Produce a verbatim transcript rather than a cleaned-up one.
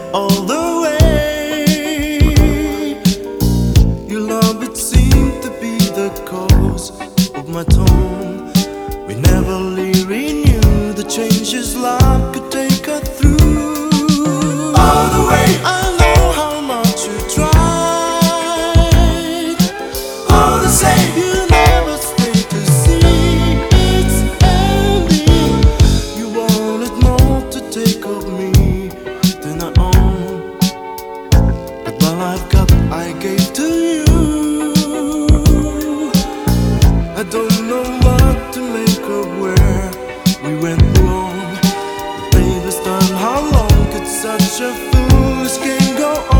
all the way. Your love, it seemed to be the cause of my tone. We never really knew the changes life could take us through. All the way, I know how much you tried. All the same, you never stayed to see it's ending. You wanted more to take of me than I own, but all I've got I gave to you. I don't know what to make of where we went wrong. Baby, time, how long could such a foolish game go on?